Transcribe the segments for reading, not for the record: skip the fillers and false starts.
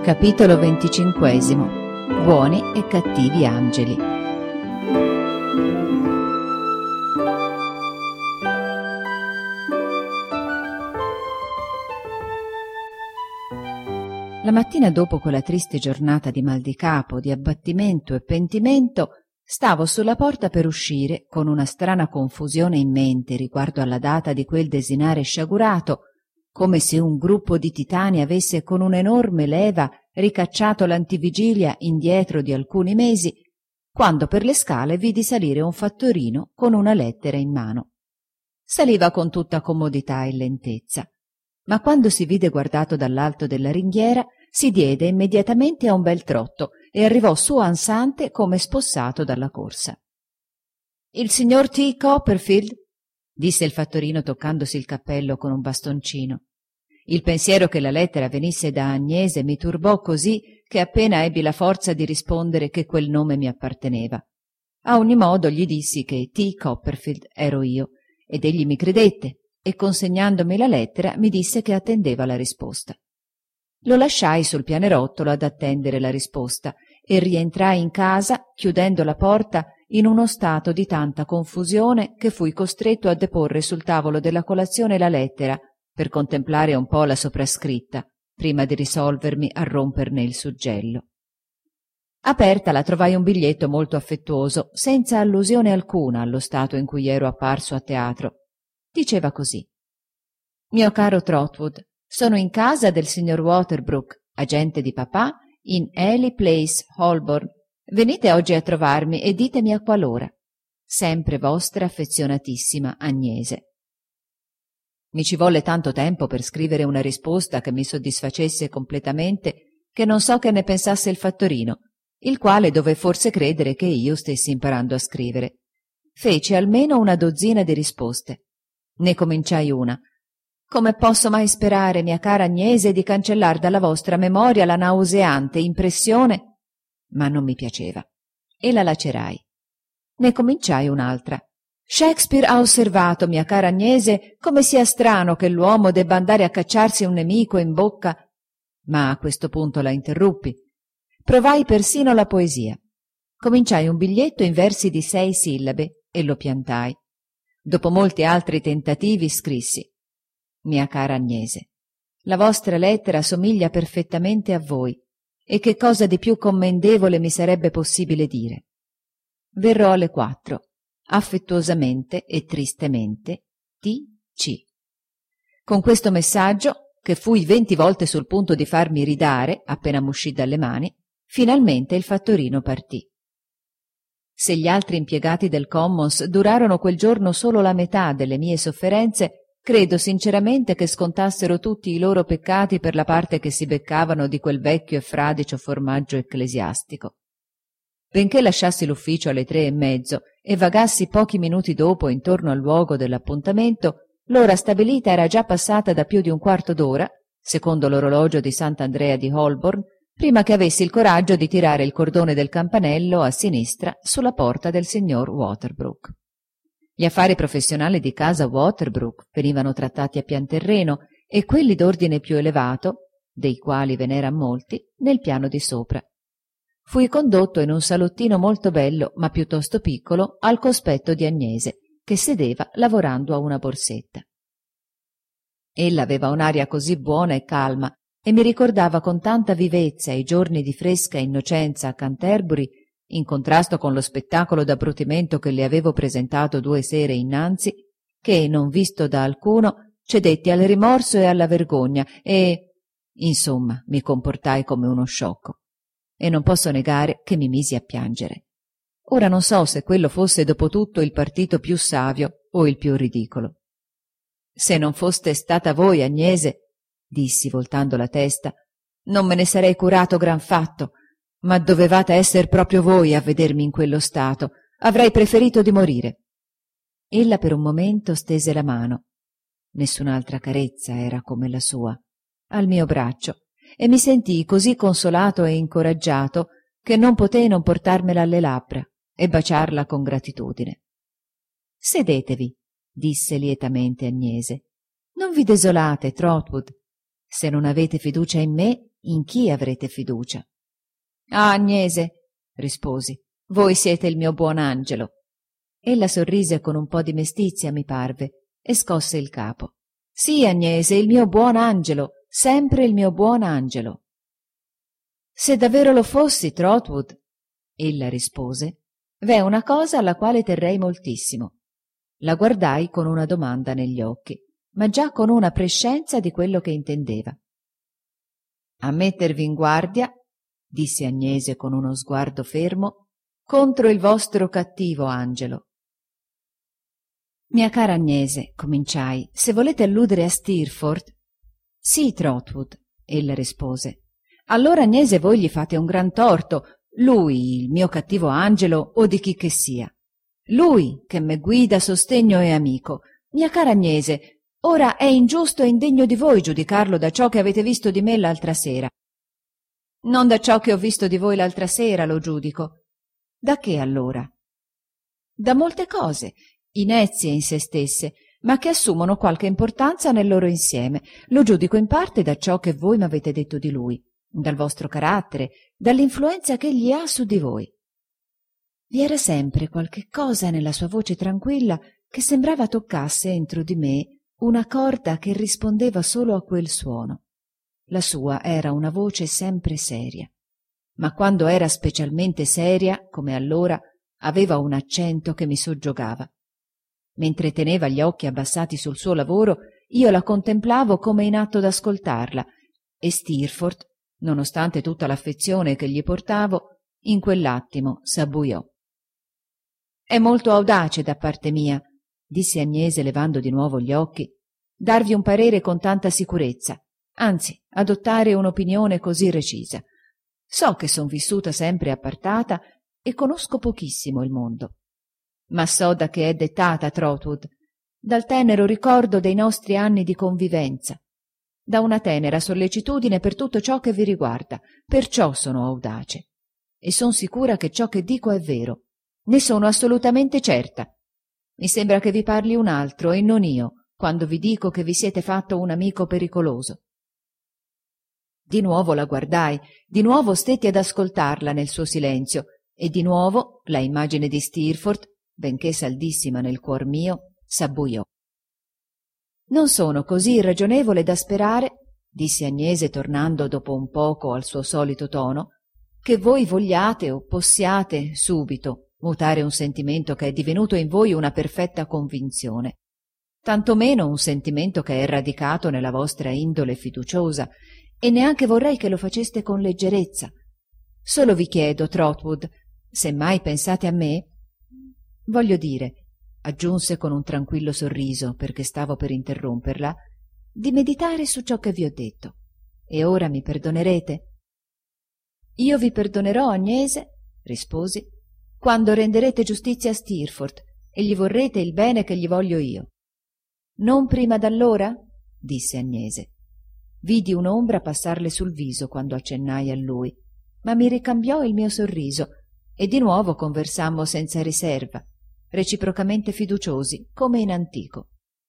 Capitolo 25. Buoni e cattivi angeli. La mattina dopo quella triste giornata di mal di capo, di abbattimento e pentimento, stavo sulla porta per uscire, con una strana confusione in mente riguardo alla data di quel desinare sciagurato, come se un gruppo di titani avesse con un'enorme leva ricacciato l'antivigilia indietro di alcuni mesi, quando per le scale vidi salire un fattorino con una lettera in mano. Saliva con tutta comodità e lentezza, ma quando si vide guardato dall'alto della ringhiera si diede immediatamente a un bel trotto e arrivò su ansante come spossato dalla corsa. «Il signor T. Copperfield?» disse il fattorino toccandosi il cappello con un bastoncino. Il pensiero che la lettera venisse da Agnese mi turbò così che appena ebbi la forza di rispondere che quel nome mi apparteneva. A ogni modo gli dissi che T. Copperfield ero io, ed egli mi credette e consegnandomi la lettera mi disse che attendeva la risposta. Lo lasciai sul pianerottolo ad attendere la risposta e rientrai in casa chiudendo la porta in uno stato di tanta confusione che fui costretto a deporre sul tavolo della colazione la lettera per contemplare un po' la soprascritta prima di risolvermi a romperne il suggello. Aperta la trovai un biglietto molto affettuoso, senza allusione alcuna allo stato in cui ero apparso a teatro. Diceva così: «Mio caro Trotwood, sono in casa del signor Waterbrook, agente di papà, in Ely Place, Holborn. Venite oggi a trovarmi e ditemi a qual'ora. Sempre vostra affezionatissima Agnese». Mi ci volle tanto tempo per scrivere una risposta che mi soddisfacesse completamente che non so che ne pensasse il fattorino, il quale dové forse credere che io stessi imparando a scrivere. Feci almeno una dozzina di risposte. Ne cominciai una: «Come posso mai sperare, mia cara Agnese, di cancellar dalla vostra memoria la nauseante impressione?» Ma non mi piaceva e la lacerai. Ne cominciai un'altra: «Shakespeare ha osservato, mia cara Agnese, come sia strano che l'uomo debba andare a cacciarsi un nemico in bocca». Ma a questo punto la interruppi. Provai persino la poesia. Cominciai un biglietto in versi di 6 sillabe e lo piantai. Dopo molti altri tentativi scrissi: «Mia cara Agnese, la vostra lettera somiglia perfettamente a voi, e che cosa di più commendevole mi sarebbe possibile dire? Verrò alle 4. Affettuosamente e tristemente, T.C.» Con questo messaggio, che fui 20 volte sul punto di farmi ridare appena m'uscì dalle mani, finalmente il fattorino partì. Se gli altri impiegati del Commons durarono quel giorno solo la metà delle mie sofferenze, credo sinceramente che scontassero tutti i loro peccati per la parte che si beccavano di quel vecchio e fradicio formaggio ecclesiastico. Benché lasciassi l'ufficio alle 3:30 e vagassi pochi minuti dopo intorno al luogo dell'appuntamento, l'ora stabilita era già passata da più di un quarto d'ora, secondo l'orologio di Sant'Andrea di Holborn, prima che avessi il coraggio di tirare il cordone del campanello a sinistra sulla porta del signor Waterbrook. Gli affari professionali di casa Waterbrook venivano trattati a pian terreno e quelli d'ordine più elevato, dei quali ve n'eran molti, nel piano di sopra. Fui condotto in un salottino molto bello, ma piuttosto piccolo, al cospetto di Agnese, che sedeva lavorando a una borsetta. Ella aveva un'aria così buona e calma e mi ricordava con tanta vivezza i giorni di fresca innocenza a Canterbury, in contrasto con lo spettacolo d'abbrutimento che le avevo presentato 2 sere innanzi, che, non visto da alcuno, cedetti al rimorso e alla vergogna e, insomma, mi comportai come uno sciocco. E non posso negare che mi misi a piangere. Ora non so se quello fosse dopo tutto il partito più savio o il più ridicolo. «Se non foste stata voi, Agnese», dissi voltando la testa, «non me ne sarei curato gran fatto, ma dovevate esser proprio voi a vedermi in quello stato. Avrei preferito di morire». Ella per un momento stese la mano. Nessun'altra carezza era come la sua, al mio braccio, e mi sentii così consolato e incoraggiato che non potei non portarmela alle labbra e baciarla con gratitudine. «Sedetevi», disse lietamente Agnese. «Non vi desolate, Trotwood. Se non avete fiducia in me, in chi avrete fiducia? Ah, Agnese, risposi, voi siete il mio buon angelo. Ella sorrise con un po' di mestizia, mi parve, e scosse il capo. Sì, Agnese, il mio buon angelo, sempre il mio buon angelo. Se davvero lo fossi, Trotwood, ella rispose, v'è una cosa alla quale terrei moltissimo. La guardai con una domanda negli occhi, ma già con una prescienza di quello che intendeva. A mettervi in guardia, disse Agnese con uno sguardo fermo, contro il vostro cattivo angelo. Mia cara Agnese, cominciai, se volete alludere a Steerforth. Sì, Trotwood, ella rispose. Allora, Agnese, voi gli fate un gran torto, lui, il mio cattivo angelo, o di chi che sia. Lui, che me guida, sostegno e amico. Mia cara Agnese, ora è ingiusto e indegno di voi giudicarlo da ciò che avete visto di me l'altra sera. Non da ciò che ho visto di voi l'altra sera lo giudico. Da che allora? Da molte cose, inezie in se stesse, ma che assumono qualche importanza nel loro insieme. Lo giudico in parte da ciò che voi m'avete detto di lui, dal vostro carattere, dall'influenza che egli ha su di voi. Vi era sempre qualche cosa nella sua voce tranquilla che sembrava toccasse entro di me una corda che rispondeva solo a quel suono. La sua era una voce sempre seria, ma quando era specialmente seria, come allora, aveva un accento che mi soggiogava. Mentre teneva gli occhi abbassati sul suo lavoro, io la contemplavo come in atto d'ascoltarla, e Steerforth, nonostante tutta l'affezione che gli portavo, in quell'attimo s'abbuiò. «È molto audace da parte mia», disse Agnese levando di nuovo gli occhi, «darvi un parere con tanta sicurezza, anzi, adottare un'opinione così recisa. So che son vissuta sempre appartata e conosco pochissimo il mondo. Ma so da che è dettata, Trotwood, dal tenero ricordo dei nostri anni di convivenza, da una tenera sollecitudine per tutto ciò che vi riguarda, perciò sono audace. E son sicura che ciò che dico è vero, ne sono assolutamente certa. Mi sembra che vi parli un altro e non io, quando vi dico che vi siete fatto un amico pericoloso». Di nuovo la guardai, di nuovo stetti ad ascoltarla nel suo silenzio, e di nuovo la immagine di Steerforth, benché saldissima nel cuor mio, s'abbuiò. «Non sono così irragionevole da sperare», disse Agnese tornando dopo un poco al suo solito tono, «che voi vogliate o possiate subito mutare un sentimento che è divenuto in voi una perfetta convinzione, tanto meno un sentimento che è radicato nella vostra indole fiduciosa, e neanche vorrei che lo faceste con leggerezza. Solo vi chiedo, Trotwood, se mai pensate a me, voglio dire», aggiunse con un tranquillo sorriso perché stavo per interromperla, «di meditare su ciò che vi ho detto. E ora mi perdonerete?» «Io vi perdonerò, Agnese», risposi, «quando renderete giustizia a Steerforth e gli vorrete il bene che gli voglio io». «Non prima d'allora?» disse Agnese. Vidi un'ombra passarle sul viso quando accennai a lui, ma mi ricambiò il mio sorriso e di nuovo conversammo senza riserva, reciprocamente fiduciosi, come in antico.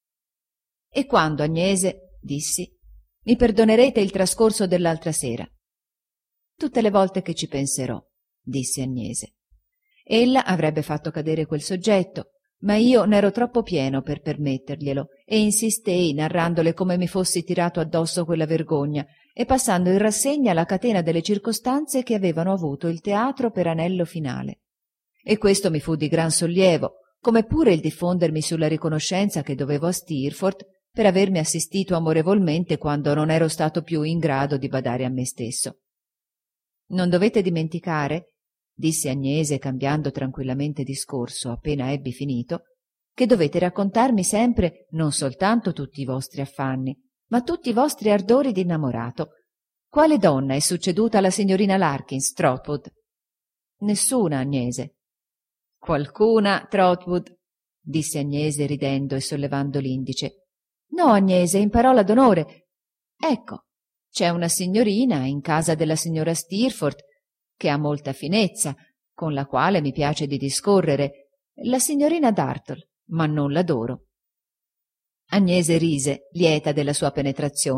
«E quando, Agnese?» dissi, «mi perdonerete il trascorso dell'altra sera?» «Tutte le volte che ci penserò», disse Agnese. Ella avrebbe fatto cadere quel soggetto, ma io n'ero troppo pieno per permetterglielo e insistei narrandole come mi fossi tirato addosso quella vergogna e passando in rassegna la catena delle circostanze che avevano avuto il teatro per anello finale. E questo mi fu di gran sollievo, come pure il diffondermi sulla riconoscenza che dovevo a Steerforth per avermi assistito amorevolmente quando non ero stato più in grado di badare a me stesso. «Non dovete dimenticare», disse Agnese cambiando tranquillamente discorso appena ebbi finito, «che dovete raccontarmi sempre non soltanto tutti i vostri affanni, ma tutti i vostri ardori d'innamorato. Quale donna è succeduta alla signorina Larkins, Trotwood?» «Nessuna, Agnese». «Qualcuna, Trotwood?» disse Agnese ridendo e sollevando l'indice. «No, Agnese, in parola d'onore. Ecco, c'è una signorina in casa della signora Steerforth che ha molta finezza, con la quale mi piace di discorrere, la signorina Dartle, ma non l'adoro». Agnese rise, lieta della sua penetrazione,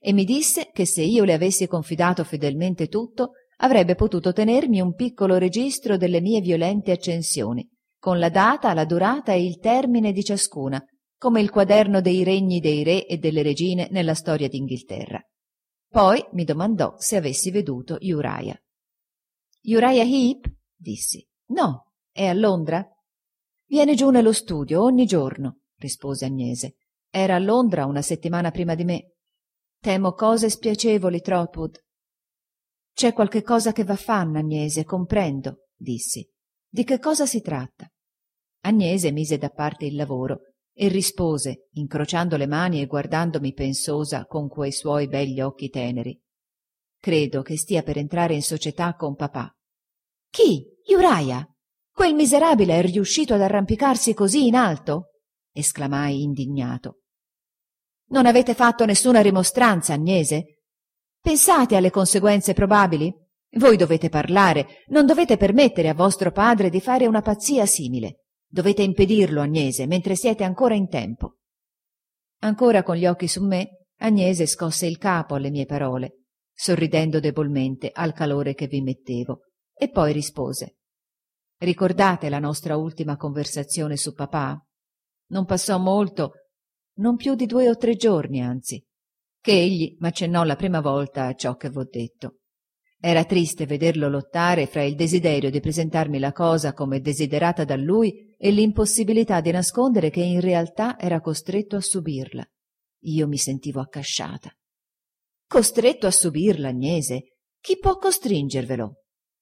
e mi disse che se io le avessi confidato fedelmente tutto, avrebbe potuto tenermi un piccolo registro delle mie violente accensioni, con la data, la durata e il termine di ciascuna, come il quaderno dei regni dei re e delle regine nella storia d'Inghilterra. Poi mi domandò se avessi veduto Uriah. Uriah Heep? Dissi. No, è a Londra? Viene giù nello studio ogni giorno, rispose Agnese. Era a Londra una settimana prima di me. Temo cose spiacevoli, Trotwood. C'è qualche cosa che va fanno, Agnese, comprendo, dissi. Di che cosa si tratta? Agnese mise da parte il lavoro e rispose, incrociando le mani e guardandomi pensosa con quei suoi begli occhi teneri. Credo che stia per entrare in società con papà. Chi? Uriah? Quel miserabile è riuscito ad arrampicarsi così in alto? Esclamai indignato. Non avete fatto nessuna rimostranza, Agnese? Pensate alle conseguenze probabili? Voi dovete parlare, non dovete permettere a vostro padre di fare una pazzia simile. Dovete impedirlo, Agnese, mentre siete ancora in tempo. Ancora con gli occhi su me, Agnese scosse il capo alle mie parole, sorridendo debolmente al calore che vi mettevo, e poi rispose. Ricordate la nostra ultima conversazione su papà? Non passò molto, non più di 2 o 3 giorni, anzi, che egli m'accennò la prima volta a ciò che v'ho detto. Era triste vederlo lottare fra il desiderio di presentarmi la cosa come desiderata da lui e l'impossibilità di nascondere che in realtà era costretto a subirla. Io mi sentivo accasciata. Costretto a subirla, Agnese? Chi può costringervelo?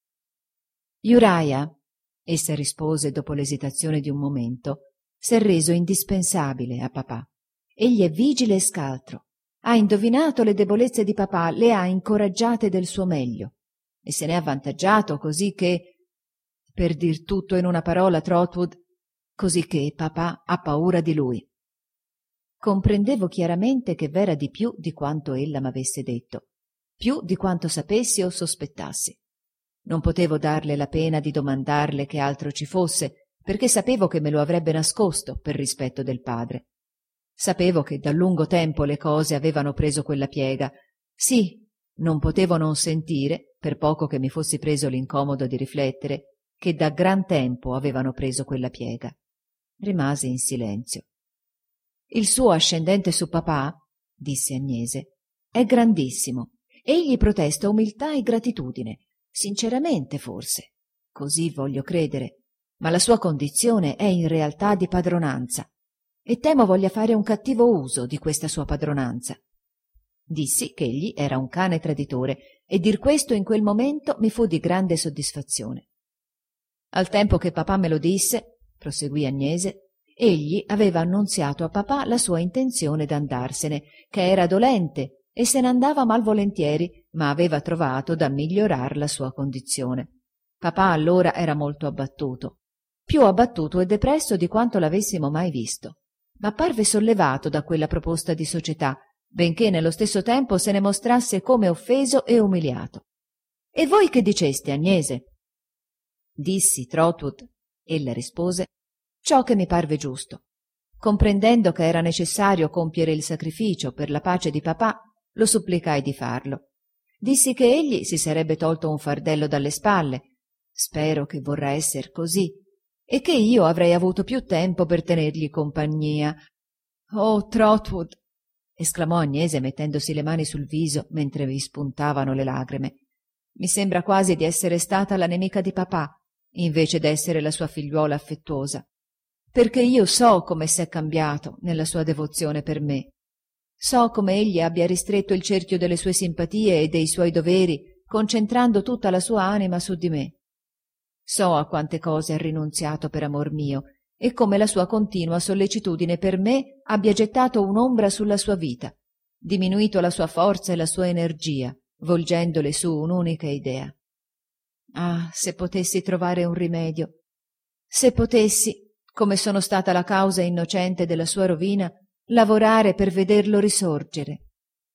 Uriah, essa rispose dopo l'esitazione di un momento, s'è reso indispensabile a papà. Egli è vigile e scaltro. Ha indovinato le debolezze di papà, le ha incoraggiate del suo meglio e se ne è avvantaggiato così che, per dir tutto in una parola, Trotwood, così che papà ha paura di lui. Comprendevo chiaramente che v'era di più di quanto ella m'avesse detto, più di quanto sapessi o sospettassi. Non potevo darle la pena di domandarle che altro ci fosse, perché sapevo che me lo avrebbe nascosto per rispetto del padre. Sapevo che da lungo tempo le cose avevano preso quella piega. Sì, non potevo non sentire, per poco che mi fossi preso l'incomodo di riflettere, che da gran tempo avevano preso quella piega. Rimasi in silenzio. Il suo ascendente su papà, disse Agnese, è grandissimo. Egli protesta umiltà e gratitudine, sinceramente forse. Così voglio credere. Ma la sua condizione è in realtà di padronanza. E temo voglia fare un cattivo uso di questa sua padronanza. Dissi che egli era un cane traditore e dir questo in quel momento mi fu di grande soddisfazione. Al tempo che papà me lo disse, proseguì Agnese, egli aveva annunziato a papà la sua intenzione d'andarsene, che era dolente e se ne andava malvolentieri, ma aveva trovato da migliorar la sua condizione. Papà allora era molto abbattuto, più abbattuto e depresso di quanto l'avessimo mai visto. Ma parve sollevato da quella proposta di società, benché nello stesso tempo se ne mostrasse come offeso e umiliato. E voi che diceste, Agnese? Dissi, Trotwood, ella rispose, ciò che mi parve giusto. Comprendendo che era necessario compiere il sacrificio per la pace di papà, lo supplicai di farlo. Dissi che egli si sarebbe tolto un fardello dalle spalle. Spero che vorrà esser così. E che io avrei avuto più tempo per tenergli compagnia. Oh, Trotwood! Esclamò Agnese mettendosi le mani sul viso mentre vi spuntavano le lagrime. Mi sembra quasi di essere stata la nemica di papà, invece d'essere la sua figliuola affettuosa, perché io so come s'è cambiato nella sua devozione per me. So come egli abbia ristretto il cerchio delle sue simpatie e dei suoi doveri, concentrando tutta la sua anima su di me. So a quante cose ha rinunziato per amor mio e come la sua continua sollecitudine per me abbia gettato un'ombra sulla sua vita, diminuito la sua forza e la sua energia, volgendole su un'unica idea. Ah, se potessi trovare un rimedio, se potessi, come sono stata la causa innocente della sua rovina, lavorare per vederlo risorgere.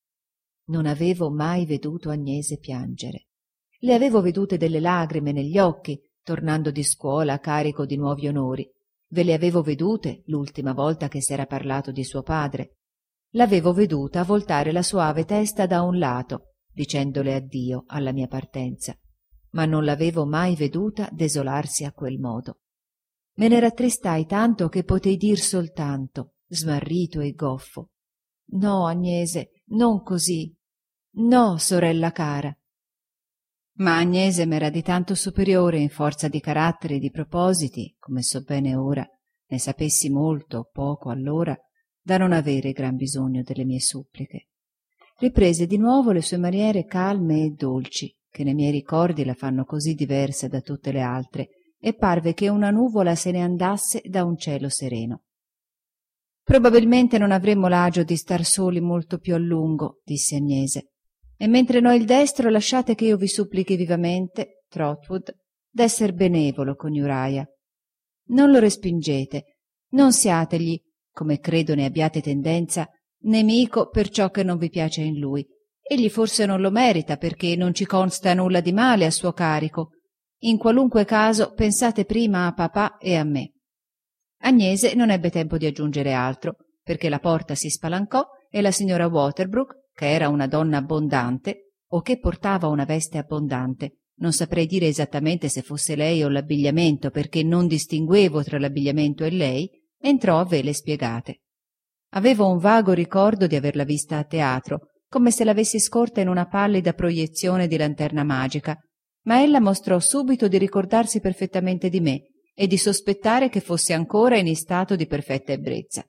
Non avevo mai veduto Agnese piangere. Le avevo vedute delle lagrime negli occhi, tornando di scuola a carico di nuovi onori. Ve le avevo vedute l'ultima volta che s'era parlato di suo padre. l'avevo veduta voltare la soave testa da un lato, dicendole addio alla mia partenza, ma non l'avevo mai veduta desolarsi a quel modo. Me ne rattristai tanto che potei dir soltanto, smarrito e goffo: «No, Agnese, non così. No, sorella cara». Ma Agnese m'era di tanto superiore in forza di carattere e di propositi, come so bene ora, ne sapessi molto o poco allora, da non avere gran bisogno delle mie suppliche. Riprese di nuovo le sue maniere calme e dolci, che nei miei ricordi la fanno così diversa da tutte le altre, e parve che una nuvola se ne andasse da un cielo sereno. «Probabilmente non avremmo l'agio di star soli molto più a lungo», disse Agnese, «e mentre noi il destro lasciate che io vi supplichi vivamente, Trotwood, d'esser benevolo con Uriah. Non lo respingete, non siategli, come credo ne abbiate tendenza, nemico per ciò che non vi piace in lui. Egli forse non lo merita, perché non ci consta nulla di male a suo carico. In qualunque caso pensate prima a papà e a me». Agnese non ebbe tempo di aggiungere altro, perché la porta si spalancò e la signora Waterbrook, che era una donna abbondante, o che portava una veste abbondante, non saprei dire esattamente se fosse lei o l'abbigliamento, perché non distinguevo tra l'abbigliamento e lei, entrò a vele spiegate. Avevo un vago ricordo di averla vista a teatro, come se l'avessi scorta in una pallida proiezione di Lanterna Magica, ma ella mostrò subito di ricordarsi perfettamente di me e di sospettare che fossi ancora in stato di perfetta ebbrezza.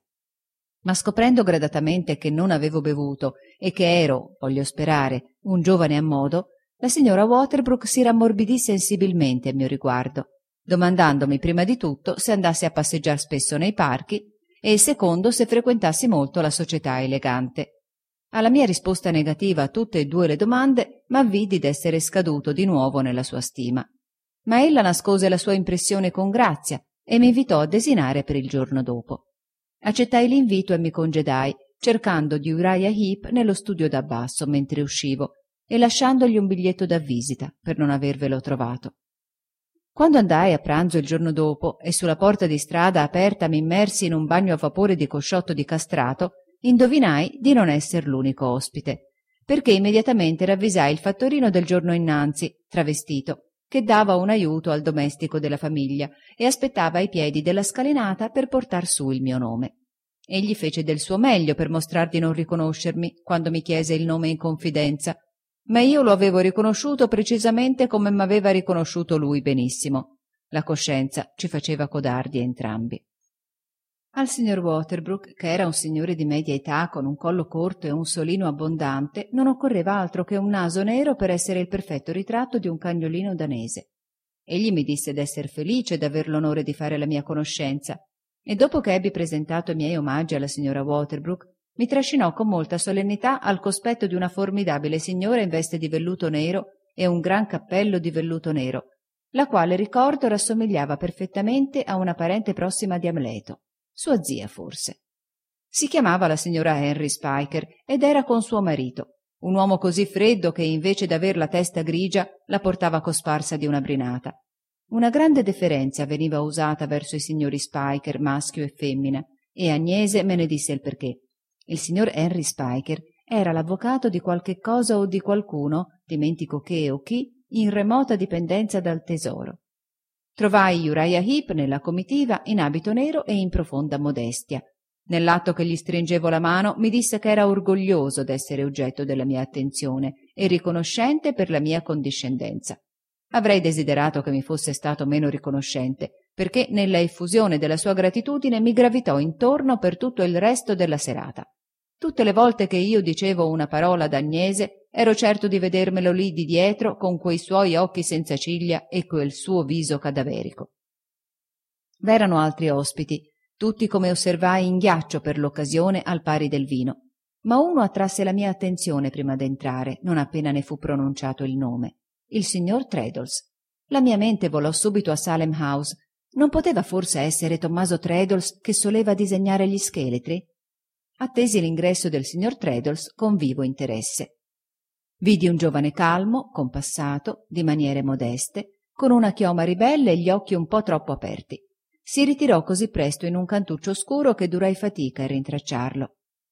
Ma scoprendo gradatamente che non avevo bevuto e che ero, voglio sperare, un giovane a modo, la signora Waterbrook si rammorbidì sensibilmente a mio riguardo, domandandomi prima di tutto se andassi a passeggiar spesso nei parchi e secondo se frequentassi molto la società elegante. Alla mia risposta negativa a tutte e due le domande m'avvidi d'essere scaduto di nuovo nella sua stima. Ma ella nascose la sua impressione con grazia e mi invitò a desinare per il giorno dopo. Accettai l'invito e mi congedai, cercando di Uriah Heep nello studio da basso mentre uscivo e lasciandogli un biglietto da visita per non avervelo trovato. Quando andai a pranzo il giorno dopo e sulla porta di strada aperta mi immersi in un bagno a vapore di cosciotto di castrato, indovinai di non esser l'unico ospite, perché immediatamente ravvisai il fattorino del giorno innanzi, travestito, che dava un aiuto al domestico della famiglia e aspettava ai piedi della scalinata per portar su il mio nome. Egli fece del suo meglio per mostrar di non riconoscermi quando mi chiese il nome in confidenza, ma io lo avevo riconosciuto precisamente come m'aveva riconosciuto lui benissimo. La coscienza ci faceva codardi entrambi. Al signor Waterbrook, che era un signore di media età con un collo corto e un solino abbondante, non occorreva altro che un naso nero per essere il perfetto ritratto di un cagnolino danese. Egli mi disse d'esser felice d'aver l'onore di fare la mia conoscenza e dopo che ebbi presentato i miei omaggi alla signora Waterbrook mi trascinò con molta solennità al cospetto di una formidabile signora in veste di velluto nero e un gran cappello di velluto nero, la quale ricordo rassomigliava perfettamente a una parente prossima di Amleto, sua zia forse. Si chiamava la signora Henry Spiker ed era con suo marito, un uomo così freddo che invece d'aver la testa grigia la portava cosparsa di una brinata. Una grande deferenza veniva usata verso i signori Spiker, maschio e femmina, e Agnese me ne disse il perché. Il signor Henry Spiker era l'avvocato di qualche cosa o di qualcuno, dimentico che o chi, in remota dipendenza dal tesoro. Trovai Uriah Heep nella comitiva in abito nero e in profonda modestia. Nell'atto che gli stringevo la mano mi disse che era orgoglioso d'essere oggetto della mia attenzione e riconoscente per la mia condiscendenza. Avrei desiderato che mi fosse stato meno riconoscente, perché nella effusione della sua gratitudine mi gravitò intorno per tutto il resto della serata. Tutte le volte che io dicevo una parola ad Agnese, ero certo di vedermelo lì di dietro con quei suoi occhi senza ciglia e quel suo viso cadaverico. V'erano altri ospiti, tutti come osservai in ghiaccio per l'occasione al pari del vino, ma uno attrasse la mia attenzione prima d'entrare, non appena ne fu pronunciato il nome. Il signor Traddles. La mia mente volò subito a Salem House. Non poteva forse essere Tommaso Traddles che soleva disegnare gli scheletri? Attesi l'ingresso del signor Traddles con vivo interesse. Vidi un giovane calmo, compassato, di maniere modeste, con una chioma ribelle e gli occhi un po' troppo aperti. Si ritirò così presto in un cantuccio oscuro che durai fatica a rintracciarlo.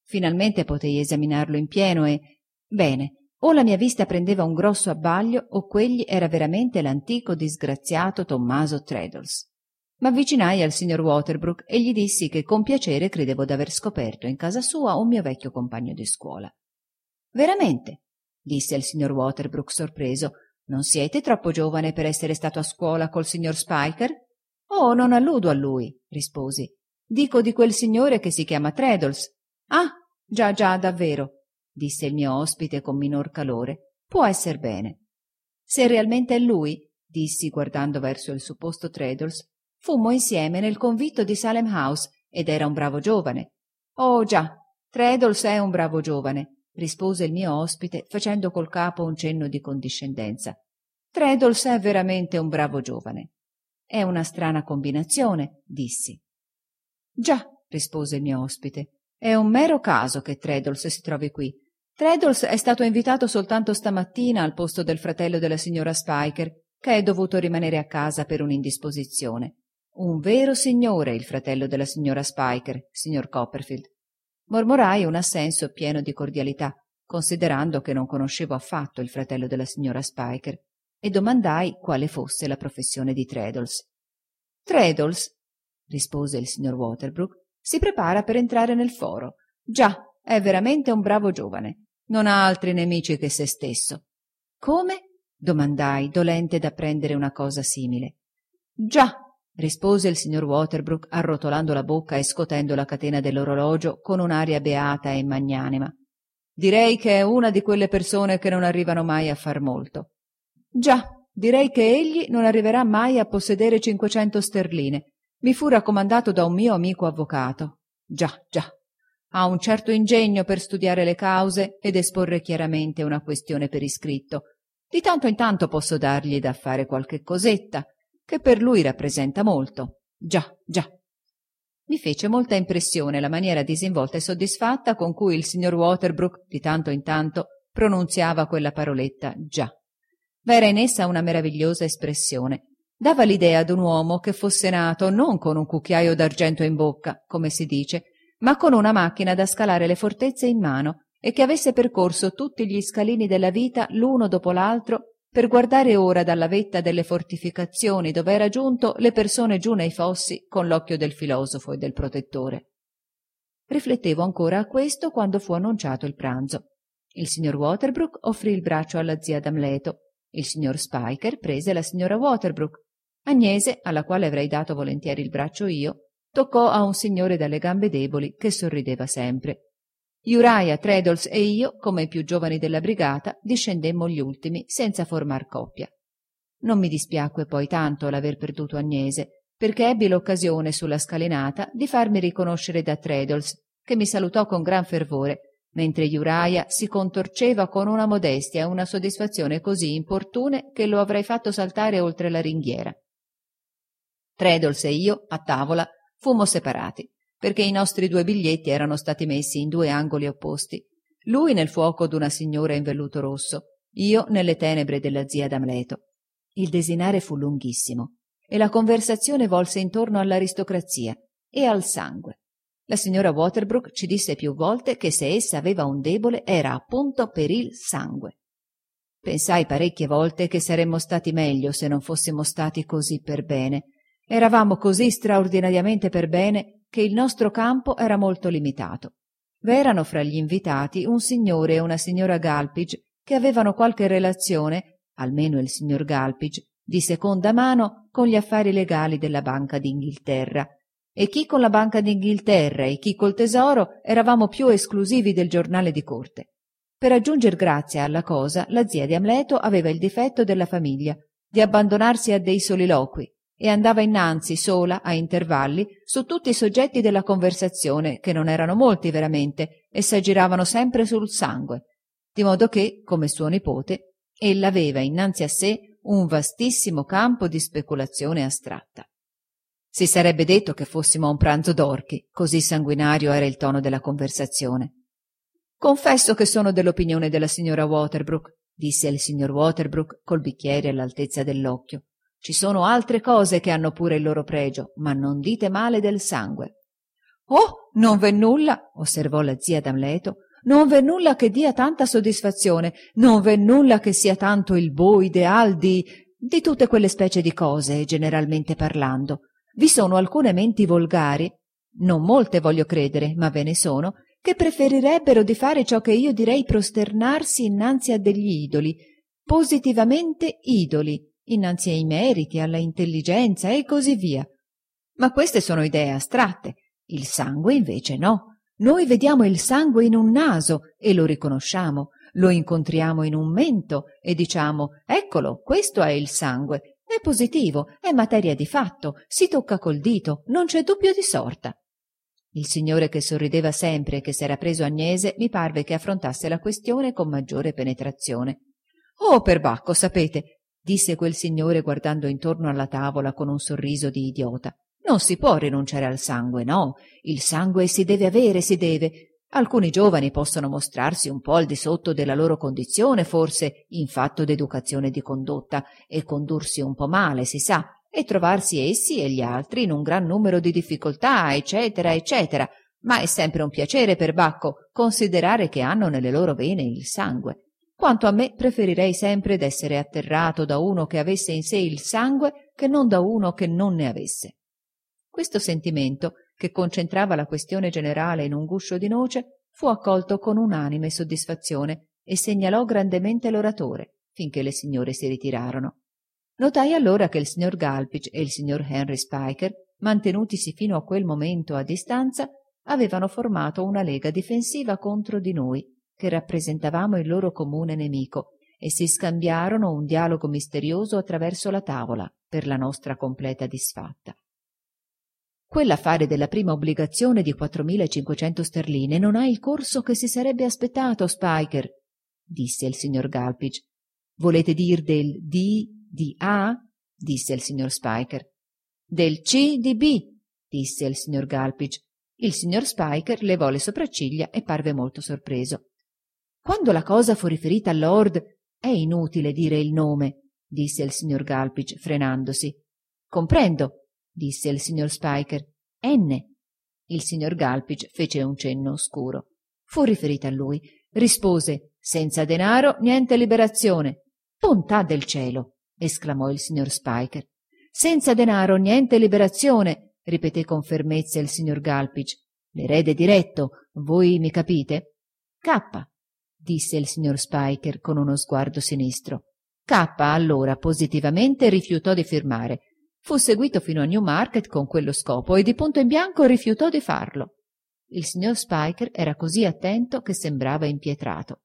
Finalmente potei esaminarlo in pieno e... bene, o la mia vista prendeva un grosso abbaglio o quegli era veramente l'antico disgraziato Tommaso Traddles. M'avvicinai al signor Waterbrook e gli dissi che con piacere credevo d'aver scoperto in casa sua un mio vecchio compagno di scuola. «Veramente?» disse il signor Waterbrook sorpreso. «Non siete troppo giovane per essere stato a scuola col signor Spiker?» «Oh, non alludo a lui», risposi. «Dico di quel signore che si chiama Traddles». «Ah, già, davvero», disse il mio ospite con minor calore. «Può esser bene». «Se realmente è lui», dissi guardando verso il supposto Traddles, «fummo insieme nel convitto di Salem House ed era un bravo giovane». «Oh già, Traddles è un bravo giovane», rispose il mio ospite facendo col capo un cenno di condiscendenza. «Traddles è veramente un bravo giovane». «È una strana combinazione», dissi. «Già», rispose il mio ospite, «è un mero caso che Traddles si trovi qui. Traddles è stato invitato soltanto stamattina al posto del fratello della signora Spiker, che è dovuto rimanere a casa per un'indisposizione. Un vero signore il fratello della signora Spiker, signor Copperfield». Mormorai un assenso pieno di cordialità, considerando che non conoscevo affatto il fratello della signora Spiker, e domandai quale fosse la professione di Traddles. «Traddles», rispose il signor Waterbrook, «si prepara per entrare nel foro. Già, è veramente un bravo giovane. Non ha altri nemici che se stesso». «Come?» domandai, dolente d'apprendere una cosa simile. «Già», rispose il signor Waterbrook arrotolando la bocca e scotendo la catena dell'orologio con un'aria beata e magnanima. «Direi che è una di quelle persone che non arrivano mai a far molto». «Già, direi che egli non arriverà mai a possedere 500 sterline. Mi fu raccomandato da un mio amico avvocato. Già. Ha un certo ingegno per studiare le cause ed esporre chiaramente una questione per iscritto. Di tanto in tanto posso dargli da fare qualche cosetta, che per lui rappresenta molto. Già. Mi fece molta impressione la maniera disinvolta e soddisfatta con cui il signor Waterbrook di tanto in tanto pronunziava quella paroletta già. V'era in essa una meravigliosa espressione. Dava l'idea d'un uomo che fosse nato non con un cucchiaio d'argento in bocca, come si dice, ma con una macchina da scalare le fortezze in mano e che avesse percorso tutti gli scalini della vita l'uno dopo l'altro per guardare ora dalla vetta delle fortificazioni dove era giunto le persone giù nei fossi con l'occhio del filosofo e del protettore. Riflettevo ancora a questo quando fu annunciato il pranzo. Il signor Waterbrook offrì il braccio alla zia d'Amleto. Il signor Spiker prese la signora Waterbrook. Agnese, alla quale avrei dato volentieri il braccio io, toccò a un signore dalle gambe deboli che sorrideva sempre. Uriah, Traddles e io, come i più giovani della brigata, discendemmo gli ultimi senza formar coppia. Non mi dispiacque poi tanto l'aver perduto Agnese, perché ebbi l'occasione sulla scalinata di farmi riconoscere da Traddles, che mi salutò con gran fervore, mentre Uriah si contorceva con una modestia e una soddisfazione così importune che lo avrei fatto saltare oltre la ringhiera. Traddles e io, a tavola, fummo separati, perché i nostri 2 biglietti erano stati messi in 2 angoli opposti, lui nel fuoco d'una signora in velluto rosso, io nelle tenebre della zia d'Amleto. Il desinare fu lunghissimo e la conversazione volse intorno all'aristocrazia e al sangue. La signora Waterbrook ci disse più volte che se essa aveva un debole era appunto per il sangue. Pensai parecchie volte che saremmo stati meglio se non fossimo stati così per bene. Eravamo così straordinariamente per bene che il nostro campo era molto limitato. V'erano fra gli invitati un signore e una signora Galpige che avevano qualche relazione, almeno il signor Galpige, di seconda mano con gli affari legali della Banca d'Inghilterra, e chi con la Banca d'Inghilterra e chi col Tesoro eravamo più esclusivi del giornale di corte. Per aggiunger grazia alla cosa, la zia di Amleto aveva il difetto della famiglia di abbandonarsi a dei soliloqui e andava innanzi sola a intervalli su tutti i soggetti della conversazione, che non erano molti veramente e s'aggiravano sempre sul sangue, di modo che, come suo nipote, ella aveva innanzi a sé un vastissimo campo di speculazione astratta. Si sarebbe detto che fossimo a un pranzo d'orchi, così sanguinario era il tono della conversazione. «Confesso che sono dell'opinione della signora Waterbrook», disse il signor Waterbrook col bicchiere all'altezza dell'occhio. «Ci sono altre cose che hanno pure il loro pregio, ma non dite male del sangue». «Oh, non v'è nulla», osservò la zia d'Amleto, «non v'è nulla che dia tanta soddisfazione, non v'è nulla che sia tanto il beau ideal di tutte quelle specie di cose, generalmente parlando. Vi sono alcune menti volgari, non molte voglio credere, ma ve ne sono, che preferirebbero di fare ciò che io direi prosternarsi innanzi a degli idoli, positivamente idoli, innanzi ai meriti, alla intelligenza e così via. Ma queste sono idee astratte. Il sangue invece no. Noi vediamo il sangue in un naso e lo riconosciamo, lo incontriamo in un mento e diciamo: eccolo, questo è il sangue, è positivo, è materia di fatto, si tocca col dito, non c'è dubbio di sorta. Il signore, che sorrideva sempre e che s'era preso Agnese, mi parve che affrontasse la questione con maggiore penetrazione. «Oh, perbacco, sapete», disse quel signore guardando intorno alla tavola con un sorriso di idiota, «non si può rinunciare al sangue, no, il sangue si deve avere, si deve. Alcuni giovani possono mostrarsi un po' al di sotto della loro condizione, forse in fatto d'educazione di condotta, e condursi un po' male, si sa, e trovarsi essi e gli altri in un gran numero di difficoltà, eccetera, eccetera, ma è sempre un piacere, perbacco, considerare che hanno nelle loro vene il sangue. Quanto a me, preferirei sempre d'essere atterrato da uno che avesse in sé il sangue che non da uno che non ne avesse». Questo sentimento, che concentrava la questione generale in un guscio di noce, fu accolto con unanime soddisfazione e segnalò grandemente l'oratore, finché le signore si ritirarono. Notai allora che il signor Galpich e il signor Henry Spiker, mantenutisi fino a quel momento a distanza, avevano formato una lega difensiva contro di noi, che rappresentavamo il loro comune nemico, e si scambiarono un dialogo misterioso attraverso la tavola per la nostra completa disfatta. «Quell'affare della prima obbligazione di 4.500 sterline non ha il corso che si sarebbe aspettato, Spiker», disse il signor Galpich. «Volete dir del D di A?» disse il signor Spiker. «Del C di B», disse il signor Galpich. Il signor Spiker levò le sopracciglia e parve molto sorpreso. «Quando la cosa fu riferita al Lord, è inutile dire il nome», disse il signor Galpich, frenandosi. «Comprendo», disse il signor Spiker. «N». Il signor Galpich fece un cenno oscuro. Fu riferita a lui. Rispose: «Senza denaro niente liberazione». «Bontà del cielo!» esclamò il signor Spiker. «Senza denaro niente liberazione», ripeté con fermezza il signor Galpich. «L'erede diretto, voi mi capite?» «K», disse il signor Spiker con uno sguardo sinistro. K allora positivamente rifiutò di firmare. Fu seguito fino a Newmarket con quello scopo e di punto in bianco rifiutò di farlo. Il signor Spiker era così attento che sembrava impietrato.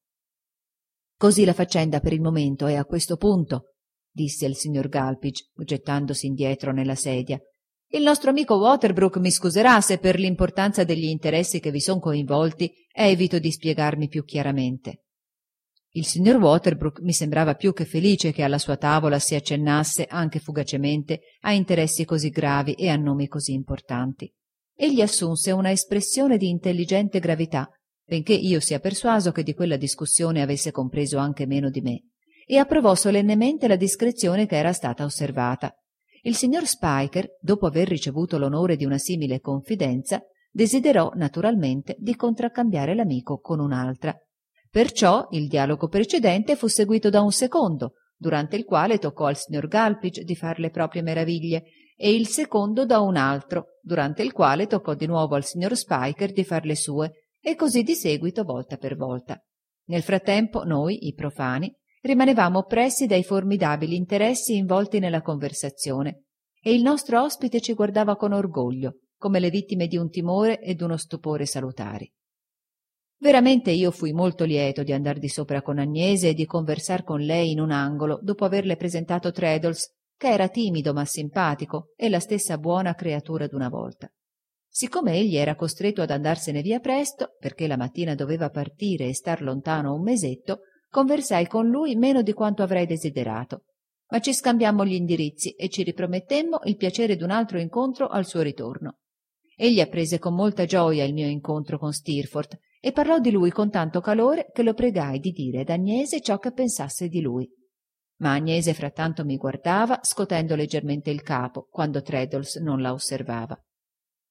«Così la faccenda per il momento è a questo punto», disse il signor Galpich, gettandosi indietro nella sedia. «Il nostro amico Waterbrook mi scuserà se per l'importanza degli interessi che vi son coinvolti evito di spiegarmi più chiaramente». Il signor Waterbrook mi sembrava più che felice che alla sua tavola si accennasse, anche fugacemente, a interessi così gravi e a nomi così importanti. Egli assunse una espressione di intelligente gravità, benché io sia persuaso che di quella discussione avesse compreso anche meno di me, e approvò solennemente la discrezione che era stata osservata. Il signor Spiker, dopo aver ricevuto l'onore di una simile confidenza, desiderò naturalmente di contraccambiare l'amico con un'altra. Perciò il dialogo precedente fu seguito da un secondo, durante il quale toccò al signor Galpich di far le proprie meraviglie, e il secondo da un altro, durante il quale toccò di nuovo al signor Spiker di far le sue, e così di seguito volta per volta. Nel frattempo noi, i profani, rimanevamo oppressi dai formidabili interessi involti nella conversazione, e il nostro ospite ci guardava con orgoglio, come le vittime di un timore e d'uno stupore salutari. Veramente io fui molto lieto di andar di sopra con Agnese e di conversar con lei in un angolo dopo averle presentato Traddles, che era timido ma simpatico e la stessa buona creatura d'una volta. Siccome egli era costretto ad andarsene via presto, perché la mattina doveva partire e star lontano un mesetto, conversai con lui meno di quanto avrei desiderato. Ma ci scambiammo gli indirizzi e ci ripromettemmo il piacere d'un altro incontro al suo ritorno. Egli apprese con molta gioia il mio incontro con Steerforth e parlò di lui con tanto calore che lo pregai di dire ad Agnese ciò che pensasse di lui. Ma Agnese frattanto mi guardava, scotendo leggermente il capo, quando Traddles non la osservava.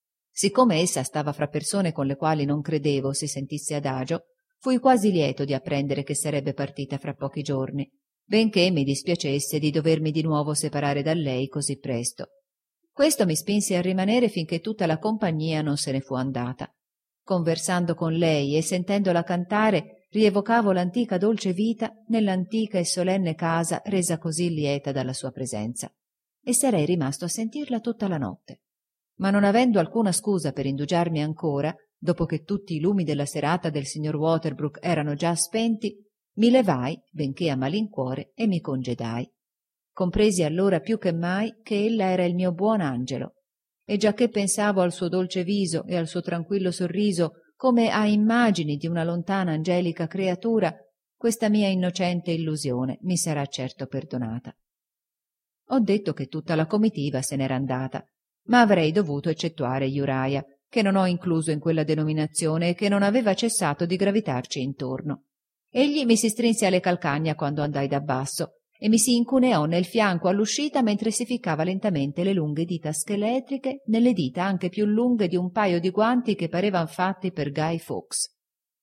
Siccome essa stava fra persone con le quali non credevo si sentisse adagio, fui quasi lieto di apprendere che sarebbe partita fra pochi giorni, benché mi dispiacesse di dovermi di nuovo separare da lei così presto. Questo mi spinse a rimanere finché tutta la compagnia non se ne fu andata. Conversando con lei e sentendola cantare, rievocavo l'antica dolce vita nell'antica e solenne casa resa così lieta dalla sua presenza, e sarei rimasto a sentirla tutta la notte. Ma non avendo alcuna scusa per indugiarmi ancora, dopo che tutti i lumi della serata del signor Waterbrook erano già spenti, mi levai, benché a malincuore, e mi congedai. Compresi allora più che mai che ella era il mio buon angelo, e giacché pensavo al suo dolce viso e al suo tranquillo sorriso come a immagini di una lontana angelica creatura, questa mia innocente illusione mi sarà certo perdonata. Ho detto che tutta la comitiva se n'era andata, ma avrei dovuto eccettuare Uriah, che non ho incluso in quella denominazione e che non aveva cessato di gravitarci intorno. Egli mi si strinse alle calcagna quando andai da basso e mi si incuneò nel fianco all'uscita mentre si ficcava lentamente le lunghe dita scheletriche nelle dita anche più lunghe di un paio di guanti che parevan fatti per Guy Fawkes.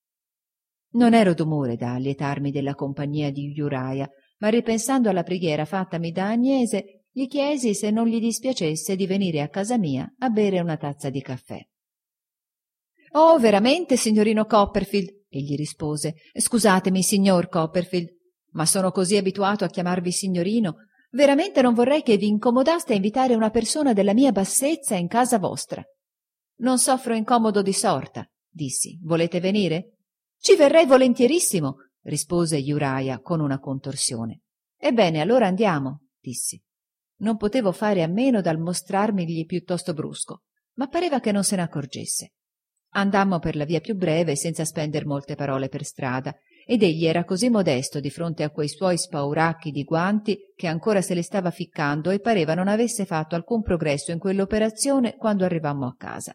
Non ero d'umore da allietarmi della compagnia di Uriah, ma ripensando alla preghiera fattami da Agnese, gli chiesi se non gli dispiacesse di venire a casa mia a bere una tazza di caffè. «Oh, veramente, signorino Copperfield?» egli rispose. «Scusatemi, signor Copperfield, ma sono così abituato a chiamarvi signorino. Veramente non vorrei che vi incomodaste a invitare una persona della mia bassezza in casa vostra». «Non soffro incomodo di sorta», dissi. «Volete venire?» «Ci verrei volentierissimo», rispose Uriah con una contorsione. «Ebbene, allora andiamo», dissi. Non potevo fare a meno dal mostrarmigli piuttosto brusco, ma pareva che non se ne accorgesse. Andammo per la via più breve senza spender molte parole per strada, ed egli era così modesto di fronte a quei suoi spauracchi di guanti che ancora se le stava ficcando e pareva non avesse fatto alcun progresso in quell'operazione quando arrivammo a casa.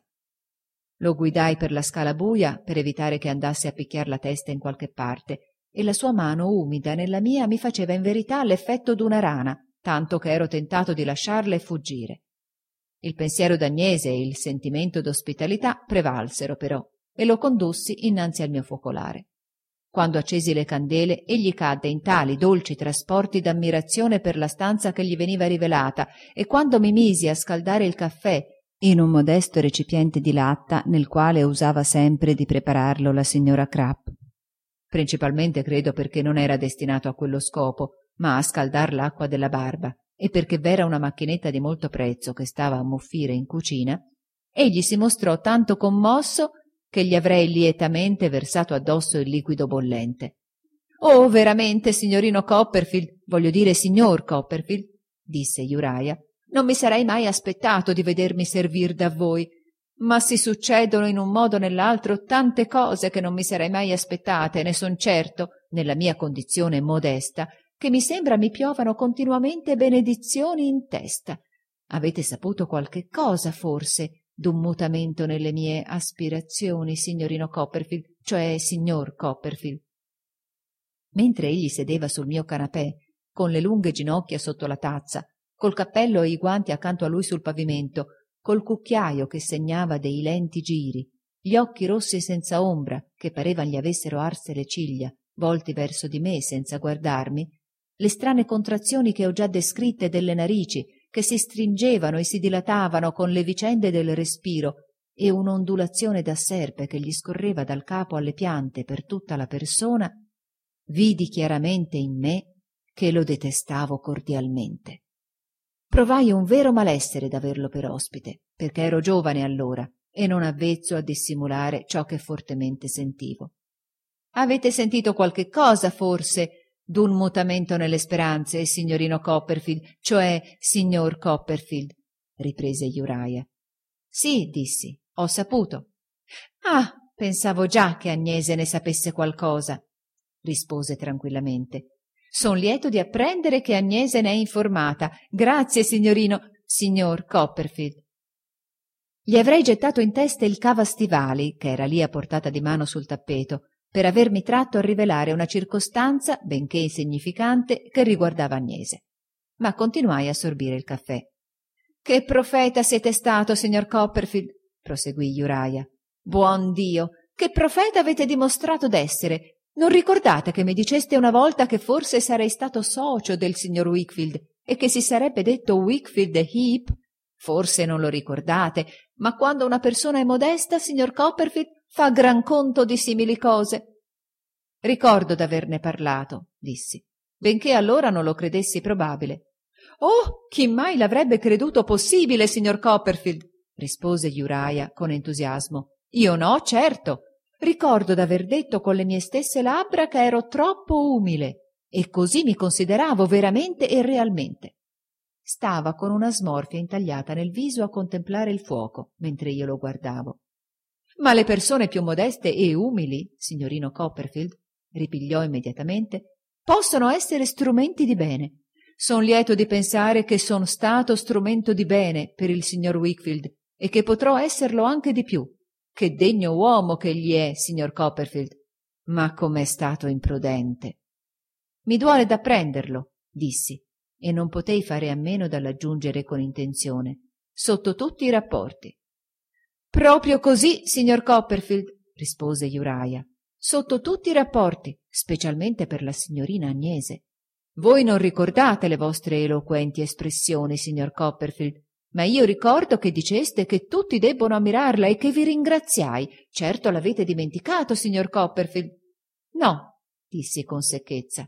Lo guidai per la scala buia per evitare che andasse a picchiar la testa in qualche parte, e la sua mano umida nella mia mi faceva in verità l'effetto d'una rana, tanto che ero tentato di lasciarla e fuggire. Il pensiero d'Agnese e il sentimento d'ospitalità prevalsero però, e lo condussi innanzi al mio focolare. Quando accesi le candele, egli cadde in tali dolci trasporti d'ammirazione per la stanza che gli veniva rivelata, e quando mi misi a scaldare il caffè in un modesto recipiente di latta nel quale usava sempre di prepararlo la signora Crapp, principalmente credo perché non era destinato a quello scopo, ma a scaldar l'acqua della barba, e perché v'era una macchinetta di molto prezzo che stava a muffire in cucina, egli si mostrò tanto commosso che gli avrei lietamente versato addosso il liquido bollente. «Oh, veramente, signorino Copperfield, voglio dire signor Copperfield», disse Uriah, «non mi sarei mai aspettato di vedermi servir da voi, ma si succedono in un modo o nell'altro tante cose che non mi sarei mai aspettate, ne son certo, nella mia condizione modesta, che mi sembra mi piovano continuamente benedizioni in testa. Avete saputo qualche cosa, forse, d'un mutamento nelle mie aspirazioni, signorino Copperfield, cioè signor Copperfield?» Mentre egli sedeva sul mio canapè, con le lunghe ginocchia sotto la tazza, col cappello e i guanti accanto a lui sul pavimento, col cucchiaio che segnava dei lenti giri, gli occhi rossi senza ombra che parevan gli avessero arse le ciglia, volti verso di me senza guardarmi, le strane contrazioni che ho già descritte delle narici che si stringevano e si dilatavano con le vicende del respiro e un'ondulazione da serpe che gli scorreva dal capo alle piante per tutta la persona, vidi chiaramente in me che lo detestavo cordialmente. Provai un vero malessere d'averlo per ospite, perché ero giovane allora e non avvezzo a dissimulare ciò che fortemente sentivo. «Avete sentito qualche cosa, forse, d'un mutamento nelle speranze, signorino Copperfield, cioè signor Copperfield?» riprese Uriah. «Sì», dissi, «ho saputo». «Ah, pensavo già che Agnese ne sapesse qualcosa», rispose tranquillamente. «Son lieto di apprendere che Agnese ne è informata. Grazie, signor Copperfield». Gli avrei gettato in testa il cavastivali, che era lì a portata di mano sul tappeto, per avermi tratto a rivelare una circostanza, benché insignificante, che riguardava Agnese. Ma continuai a sorbire il caffè. «Che profeta siete stato, signor Copperfield! proseguì Uriah. Buon Dio, che profeta avete dimostrato d'essere! Non ricordate che mi diceste una volta che forse sarei stato socio del signor Wickfield e che si sarebbe detto Wickfield e Heep? Forse non lo ricordate, ma quando una persona è modesta, signor Copperfield, fa gran conto di simili cose. Ricordo d'averne parlato, dissi, benché allora non lo credessi probabile. Oh, chi mai l'avrebbe creduto possibile, signor Copperfield? Rispose Uriah con entusiasmo. Io no, certo. Ricordo d'aver detto con le mie stesse labbra che ero troppo umile, e così mi consideravo veramente e realmente. Stava con una smorfia intagliata nel viso a contemplare il fuoco, mentre io lo guardavo. Ma le persone più modeste e umili, signorino Copperfield, ripigliò immediatamente, possono essere strumenti di bene. Son lieto di pensare che son stato strumento di bene per il signor Wickfield e che potrò esserlo anche di più. Che degno uomo che egli è, signor Copperfield. Ma com'è stato imprudente. Mi duole d'apprenderlo, dissi, e non potei fare a meno dall'aggiungere con intenzione, sotto tutti i rapporti. Proprio così, signor Copperfield, rispose Uriah, sotto tutti i rapporti, specialmente per la signorina Agnese. Voi non ricordate le vostre eloquenti espressioni, signor Copperfield, ma io ricordo che diceste che tutti debbono ammirarla e che vi ringraziai. Certo l'avete dimenticato, signor Copperfield. No, dissi con secchezza.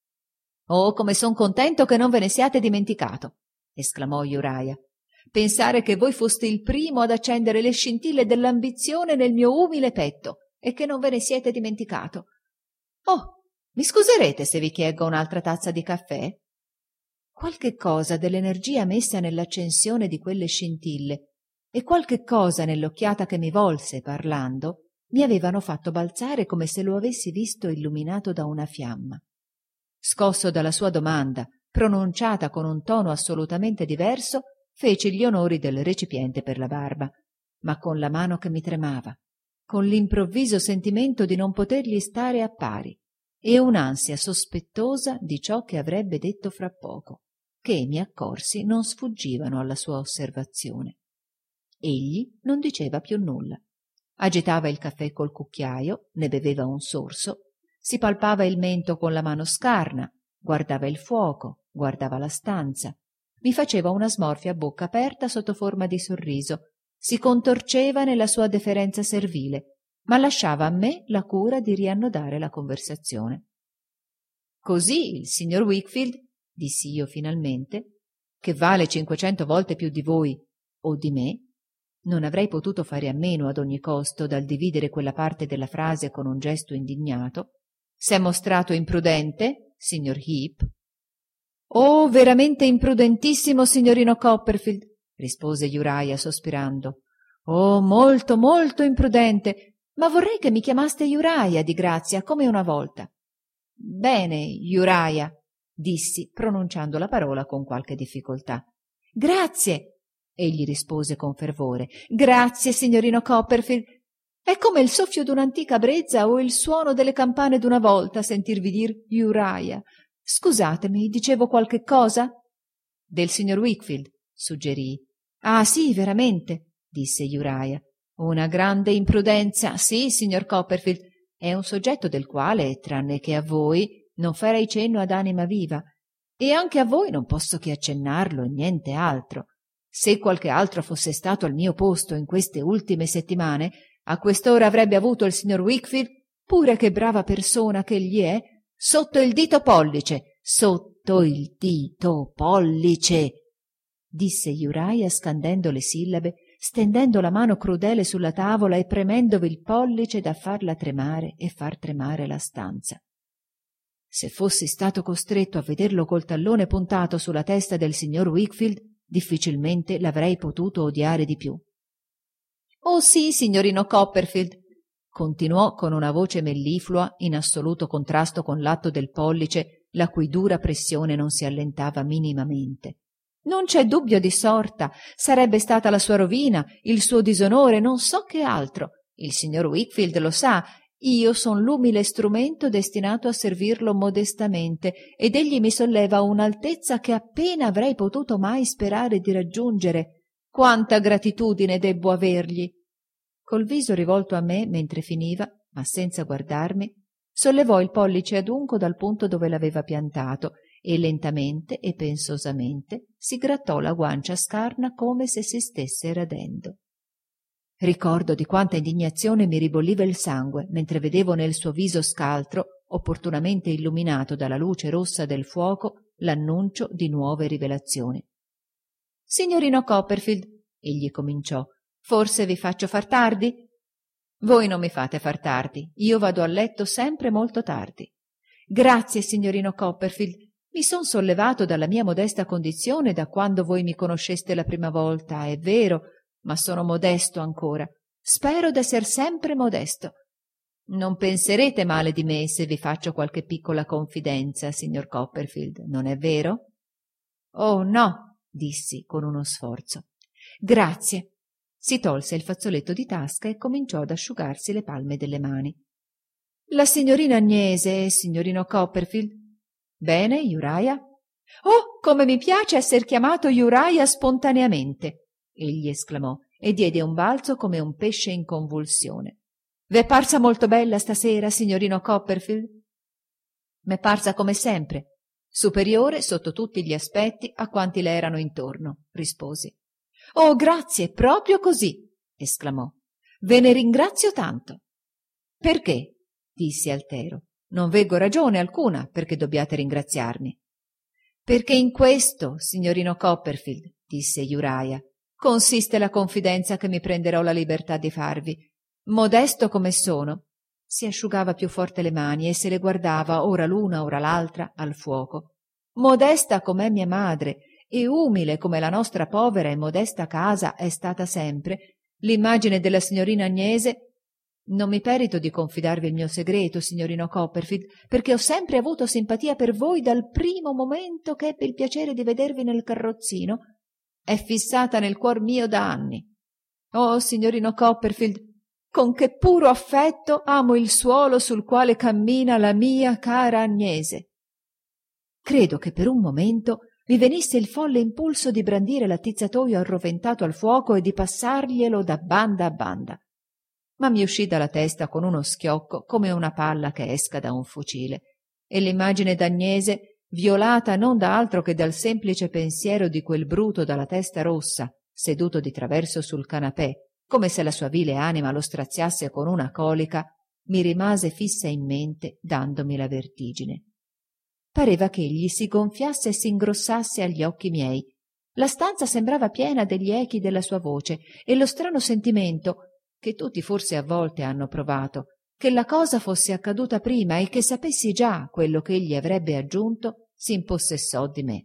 Oh, come son contento che non ve ne siate dimenticato, esclamò Uriah. Pensare che voi foste il primo ad accendere le scintille dell'ambizione nel mio umile petto e che non ve ne siete dimenticato. Oh, mi scuserete se vi chieggo un'altra tazza di caffè? Qualche cosa dell'energia messa nell'accensione di quelle scintille e qualche cosa nell'occhiata che mi volse parlando mi avevano fatto balzare come se lo avessi visto illuminato da una fiamma. Scosso dalla sua domanda, pronunciata con un tono assolutamente diverso, feci gli onori del recipiente per la barba, ma con la mano che mi tremava, con l'improvviso sentimento di non potergli stare a pari e un'ansia sospettosa di ciò che avrebbe detto fra poco, che mi accorsi non sfuggivano alla sua osservazione. Egli non diceva più nulla. Agitava il caffè col cucchiaio, ne beveva un sorso, si palpava il mento con la mano scarna, guardava il fuoco, guardava la stanza, mi faceva una smorfia a bocca aperta sotto forma di sorriso, si contorceva nella sua deferenza servile, ma lasciava a me la cura di riannodare la conversazione. Così il signor Wickfield, dissi io finalmente, che vale 500 volte più di voi o di me, non avrei potuto fare a meno ad ogni costo dal dividere quella parte della frase con un gesto indignato, s'è mostrato imprudente, signor Heep? Oh, veramente imprudentissimo, signorino Copperfield, rispose Uriah sospirando. Oh, molto, molto imprudente, ma vorrei che mi chiamaste Uriah, di grazia, come una volta. Bene, Uriah, dissi, pronunciando la parola con qualche difficoltà. Grazie, egli rispose con fervore. Grazie, signorino Copperfield. È come il soffio d'un'antica brezza o il suono delle campane d'una volta sentirvi dir Uriah. Scusatemi, dicevo qualche cosa? Del signor Wickfield, suggerii. Ah, sì, veramente, disse Uriah. Una grande imprudenza, sì, signor Copperfield. È un soggetto del quale, tranne che a voi, non farei cenno ad anima viva. E anche a voi non posso che accennarlo e niente altro. Se qualche altro fosse stato al mio posto in queste ultime settimane, a quest'ora avrebbe avuto il signor Wickfield, pure che brava persona che egli è, sotto il dito pollice, sotto il dito pollice, disse Uriah scandendo le sillabe, stendendo la mano crudele sulla tavola e premendovi il pollice da farla tremare e far tremare la stanza. Se fossi stato costretto a vederlo col tallone puntato sulla testa del signor Wickfield, difficilmente l'avrei potuto odiare di più. Oh sì, signorino Copperfield, continuò con una voce melliflua in assoluto contrasto con l'atto del pollice, la cui dura pressione non si allentava minimamente. Non c'è dubbio di sorta, sarebbe stata la sua rovina, il suo disonore, non so che altro. Il signor Wickfield lo sa, io son l'umile strumento destinato a servirlo modestamente ed egli mi solleva un'altezza che appena avrei potuto mai sperare di raggiungere. Quanta gratitudine debbo avergli! Col viso rivolto a me mentre finiva, ma senza guardarmi, sollevò il pollice adunco dal punto dove l'aveva piantato e lentamente e pensosamente si grattò la guancia scarna come se si stesse radendo. Ricordo di quanta indignazione mi ribolliva il sangue mentre vedevo nel suo viso scaltro, opportunamente illuminato dalla luce rossa del fuoco, l'annuncio di nuove rivelazioni. «Signorino Copperfield», egli cominciò, «forse vi faccio far tardi?» «Voi non mi fate far tardi, io vado a letto sempre molto tardi». «Grazie, signorino Copperfield, mi son sollevato dalla mia modesta condizione da quando voi mi conosceste la prima volta, è vero, ma sono modesto ancora. Spero d'esser sempre modesto. Non penserete male di me se vi faccio qualche piccola confidenza, signor Copperfield, non è vero?» «Oh, no», dissi con uno sforzo. «Grazie». Si tolse il fazzoletto di tasca e cominciò ad asciugarsi le palme delle mani. «La signorina Agnese, signorino Copperfield?» «Bene, Uriah?» «Oh, come mi piace esser chiamato Uriah spontaneamente!» egli esclamò e diede un balzo come un pesce in convulsione. «V'è parsa molto bella stasera, signorino Copperfield?» «M'è parsa come sempre, superiore sotto tutti gli aspetti a quanti le erano intorno», risposi. «Oh, grazie, proprio così!» esclamò. «Ve ne ringrazio tanto». «Perché?» dissi altero. «Non veggo ragione alcuna perché dobbiate ringraziarmi». «Perché in questo, signorino Copperfield», disse Uriah, «consiste la confidenza che mi prenderò la libertà di farvi. Modesto come sono», si asciugava più forte le mani e se le guardava ora l'una ora l'altra al fuoco, «modesta com'è mia madre e umile come la nostra povera e modesta casa è stata sempre, l'immagine della signorina Agnese. Non mi perito di confidarvi il mio segreto, signorino Copperfield, perché ho sempre avuto simpatia per voi dal primo momento che ebbi il piacere di vedervi nel carrozzino. È fissata nel cuor mio da anni. Oh, signorino Copperfield, con che puro affetto amo il suolo sul quale cammina la mia cara Agnese». Credo che per un momento mi venisse il folle impulso di brandire l'attizzatoio arroventato al fuoco e di passarglielo da banda a banda. Ma mi uscì dalla testa con uno schiocco come una palla che esca da un fucile, e l'immagine d'Agnese, violata non da altro che dal semplice pensiero di quel bruto dalla testa rossa, seduto di traverso sul canapè, come se la sua vile anima lo straziasse con una colica, mi rimase fissa in mente, dandomi la vertigine. Pareva che egli si gonfiasse e si ingrossasse agli occhi miei. La stanza sembrava piena degli echi della sua voce e lo strano sentimento, che tutti forse a volte hanno provato, che la cosa fosse accaduta prima e che sapessi già quello che egli avrebbe aggiunto, si impossessò di me.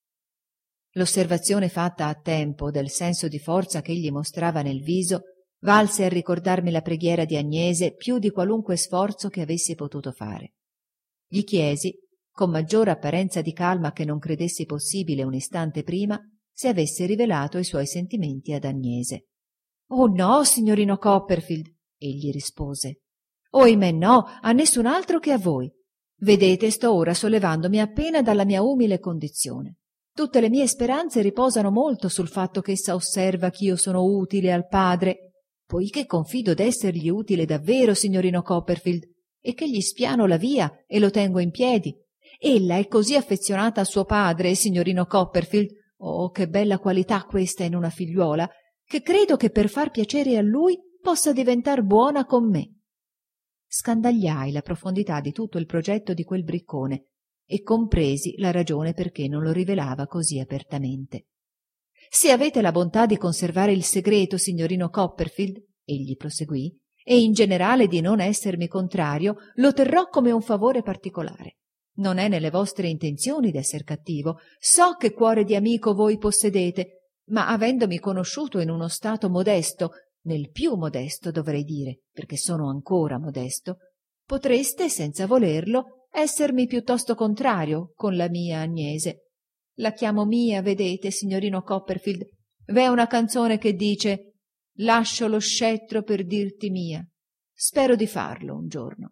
L'osservazione fatta a tempo del senso di forza che egli mostrava nel viso valse a ricordarmi la preghiera di Agnese più di qualunque sforzo che avessi potuto fare. Gli chiesi, con maggiore apparenza di calma che non credessi possibile un istante prima, se avesse rivelato i suoi sentimenti ad Agnese. «Oh no, signorino Copperfield», egli rispose. «Ohimè no, a nessun altro che a voi. Vedete, sto ora sollevandomi appena dalla mia umile condizione. Tutte le mie speranze riposano molto sul fatto che essa osserva ch'io sono utile al padre, poiché confido d'essergli utile davvero, signorino Copperfield, e che gli spiano la via e lo tengo in piedi. Ella è così affezionata a suo padre, signorino Copperfield, oh, che bella qualità questa in una figliuola, che credo che per far piacere a lui possa diventar buona con me». Scandagliai la profondità di tutto il progetto di quel briccone e compresi la ragione perché non lo rivelava così apertamente. «Se avete la bontà di conservare il segreto, signorino Copperfield», egli proseguì, «e in generale di non essermi contrario, lo terrò come un favore particolare. Non è nelle vostre intenzioni d'esser cattivo. So che cuore di amico voi possedete, ma avendomi conosciuto in uno stato modesto, nel più modesto dovrei dire, perché sono ancora modesto, potreste, senza volerlo, essermi piuttosto contrario con la mia Agnese. La chiamo mia, vedete, signorino Copperfield. V'è una canzone che dice «Lascio lo scettro per dirti mia». Spero di farlo un giorno.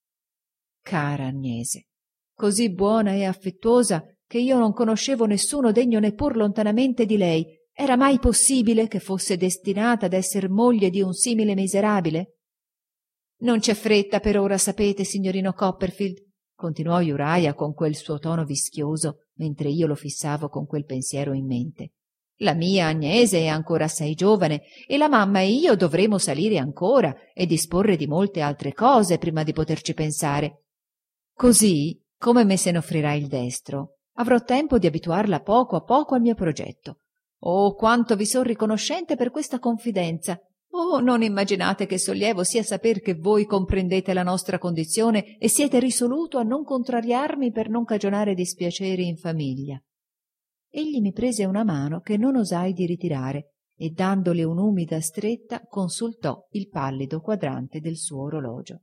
Cara Agnese, così buona e affettuosa che io non conoscevo nessuno degno neppur lontanamente di lei, Era mai possibile che fosse destinata ad esser moglie di un simile miserabile? Non c'è fretta per ora, sapete, signorino Copperfield, continuò Uriah con quel suo tono vischioso, mentre io lo fissavo con quel pensiero in mente. La mia Agnese è ancora assai giovane e la mamma e io dovremo salire ancora e disporre di molte altre cose prima di poterci pensare. Così, come me se ne offrirà il destro, avrò tempo di abituarla poco a poco al mio progetto. Oh, quanto vi son riconoscente per questa confidenza! Oh, non immaginate che sollievo sia saper che voi comprendete la nostra condizione e siete risoluto a non contrariarmi per non cagionare dispiaceri in famiglia. Egli mi prese una mano che non osai di ritirare e, dandole un'umida stretta, consultò il pallido quadrante del suo orologio.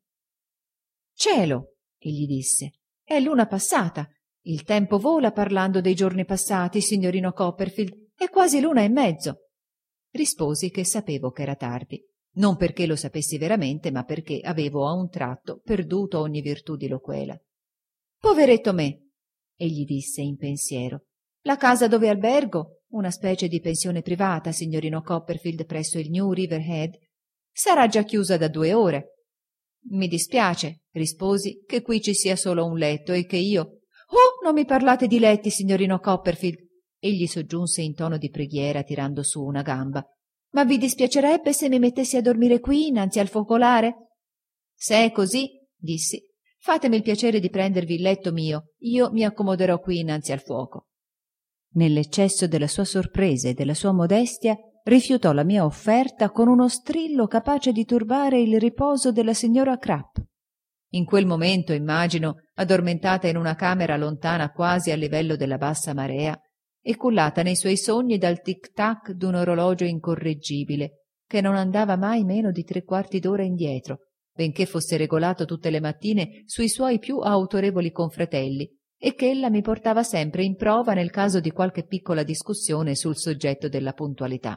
Cielo! Egli disse. È l'una passata. Il tempo vola parlando dei giorni passati, signorino Copperfield. È quasi l'1:30. Risposi che sapevo che era tardi, non perché lo sapessi veramente, ma perché avevo a un tratto perduto ogni virtù di loquela. Poveretto me! Egli disse in pensiero. La casa dove albergo, una specie di pensione privata, signorino Copperfield, presso il New Riverhead, sarà già chiusa da 2 ore. Mi dispiace, risposi, che qui ci sia solo un letto e che io... Oh, non mi parlate di letti, signorino Copperfield! Egli soggiunse in tono di preghiera, tirando su una gamba. Ma vi dispiacerebbe se mi mettessi a dormire qui, innanzi al focolare? Se è così, dissi, fatemi il piacere di prendervi il letto mio. Io mi accomoderò qui innanzi al fuoco. Nell'eccesso della sua sorpresa e della sua modestia, rifiutò la mia offerta con uno strillo capace di turbare il riposo della signora Crapp. In quel momento, immagino, addormentata in una camera lontana quasi a livello della bassa marea, e cullata nei suoi sogni dal tic-tac d'un orologio incorreggibile, che non andava mai meno di 3/4 d'ora indietro, benché fosse regolato tutte le mattine sui suoi più autorevoli confratelli, e che ella mi portava sempre in prova nel caso di qualche piccola discussione sul soggetto della puntualità.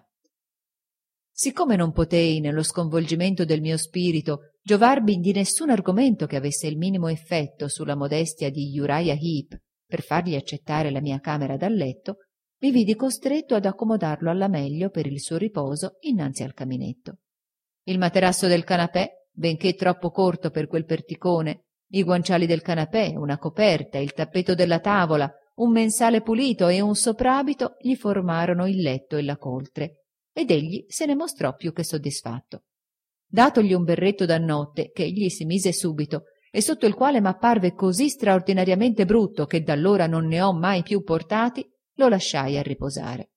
Siccome non potei, nello sconvolgimento del mio spirito, giovarmi di nessun argomento che avesse il minimo effetto sulla modestia di Uriah Heep per fargli accettare la mia camera da letto, mi vidi costretto ad accomodarlo alla meglio per il suo riposo innanzi al caminetto. Il materasso del canapè, benché troppo corto per quel perticone, i guanciali del canapè, una coperta, il tappeto della tavola, un mensale pulito e un soprabito gli formarono il letto e la coltre, ed egli se ne mostrò più che soddisfatto. Datogli un berretto da notte che egli si mise subito e sotto il quale m'apparve così straordinariamente brutto che d'allora non ne ho mai più portati, lo lasciai a riposare.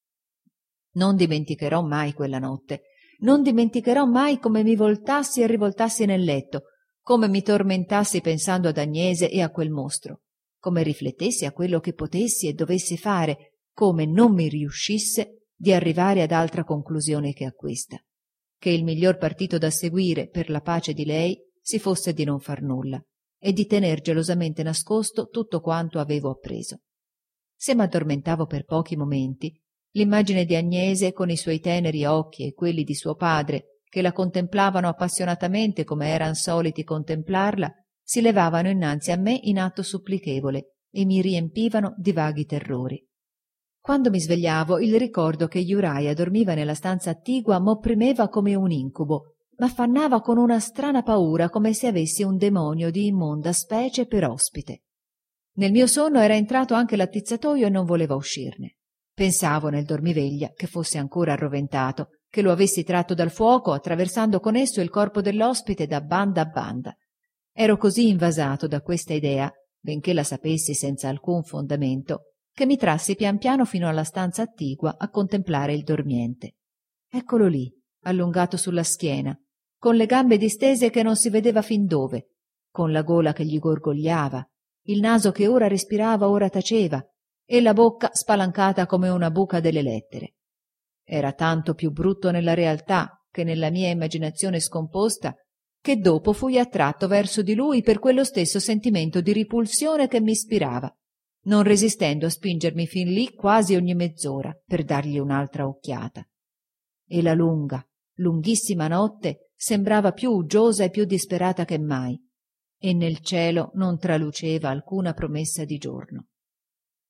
Non dimenticherò mai quella notte, non dimenticherò mai come mi voltassi e rivoltassi nel letto, come mi tormentassi pensando ad Agnese e a quel mostro, come riflettessi a quello che potessi e dovessi fare, come non mi riuscisse di arrivare ad altra conclusione che a questa, che il miglior partito da seguire per la pace di lei si fosse di non far nulla e di tener gelosamente nascosto tutto quanto avevo appreso. Se m'addormentavo per pochi momenti, l'immagine di Agnese con i suoi teneri occhi e quelli di suo padre, che la contemplavano appassionatamente come eran soliti contemplarla, si levavano innanzi a me in atto supplichevole e mi riempivano di vaghi terrori. Quando mi svegliavo, il ricordo che Uriah dormiva nella stanza attigua m'opprimeva come un incubo, m'affannava con una strana paura come se avessi un demonio di immonda specie per ospite. Nel mio sonno era entrato anche l'attizzatoio e non voleva uscirne. Pensavo nel dormiveglia che fosse ancora arroventato, che lo avessi tratto dal fuoco attraversando con esso il corpo dell'ospite da banda a banda. Ero così invasato da questa idea, benché la sapessi senza alcun fondamento, che mi trassi pian piano fino alla stanza attigua a contemplare il dormiente. Eccolo lì, allungato sulla schiena, con le gambe distese che non si vedeva fin dove, con la gola che gli gorgogliava, il naso che ora respirava ora taceva e la bocca spalancata come una buca delle lettere. Era tanto più brutto nella realtà che nella mia immaginazione scomposta, che dopo fui attratto verso di lui per quello stesso sentimento di ripulsione che mi ispirava, non resistendo a spingermi fin lì quasi ogni mezz'ora per dargli un'altra occhiata. E la lunga, lunghissima notte sembrava più uggiosa e più disperata che mai, e nel cielo non traluceva alcuna promessa di giorno.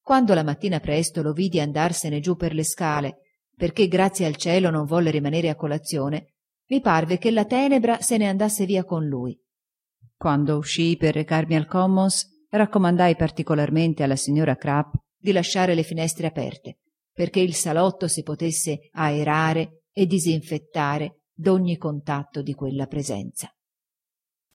Quando la mattina presto lo vidi andarsene giù per le scale, perché grazie al cielo non volle rimanere a colazione, mi parve che la tenebra se ne andasse via con lui. Quando uscii per recarmi al Commons, raccomandai particolarmente alla signora Crapp di lasciare le finestre aperte, perché il salotto si potesse aerare e disinfettare d'ogni contatto di quella presenza.